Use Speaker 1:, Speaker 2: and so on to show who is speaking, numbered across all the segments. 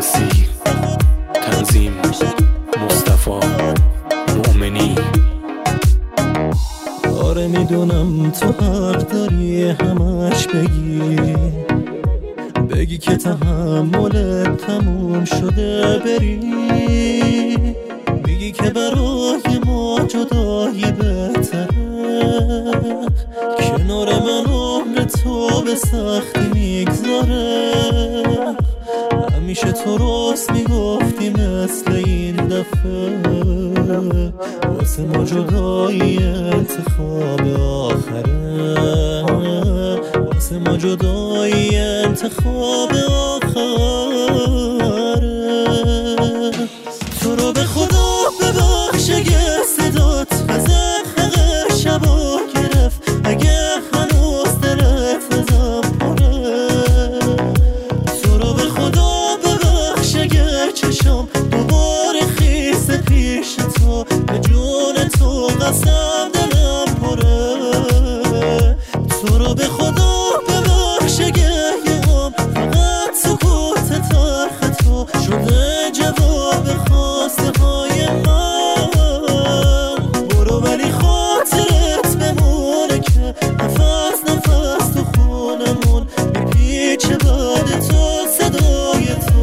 Speaker 1: عباسی، تنظیم مصطفی مؤمنی.
Speaker 2: آره میدونم تو حق داری همش بگی که تحملت تموم شده بری، میگی که برای ما جدایی بهتره، کنار من عمر تو به سختی میگذاره. همیشه تو راست میگفتی مثل این دفعه، واسه ما جدایی انتخاب آخره، واسه ما جدایی انتخاب آخره. تو رو به خدا ببخش اگه صدات خزق شبا گرفت، اگه هنوز دلت ازم پره. تو رو به خدا ببخش اگه چشم دوباره خیس پیش تو، به جون تو قسم دلم پره. تو رو به خدا ببخش اگه یهام فقط سکوت تلخ تو شده جواب خواسته های من. برو ولی خاطرت بمونه که نفس نفس تو خونمون میپیچه بعد تو صدای تو.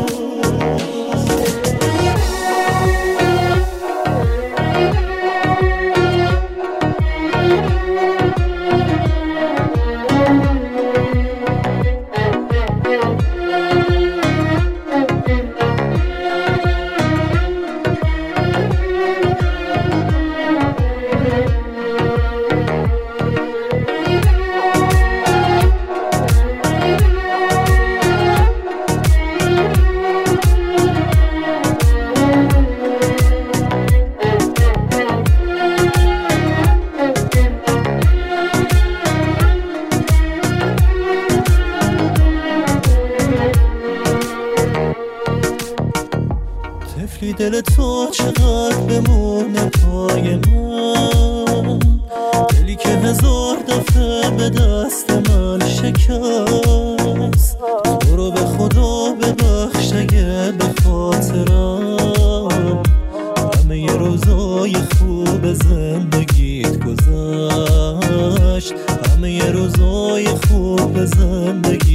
Speaker 2: طفلی دل تو چقدر بمونه پای من، دلی که هزار دفعه به دست من شکست. تو رو به خدا ببخش اگه به خاطرم همه ی روزای خوب زندگیت گذشت، همه ی روزای خوب زندگی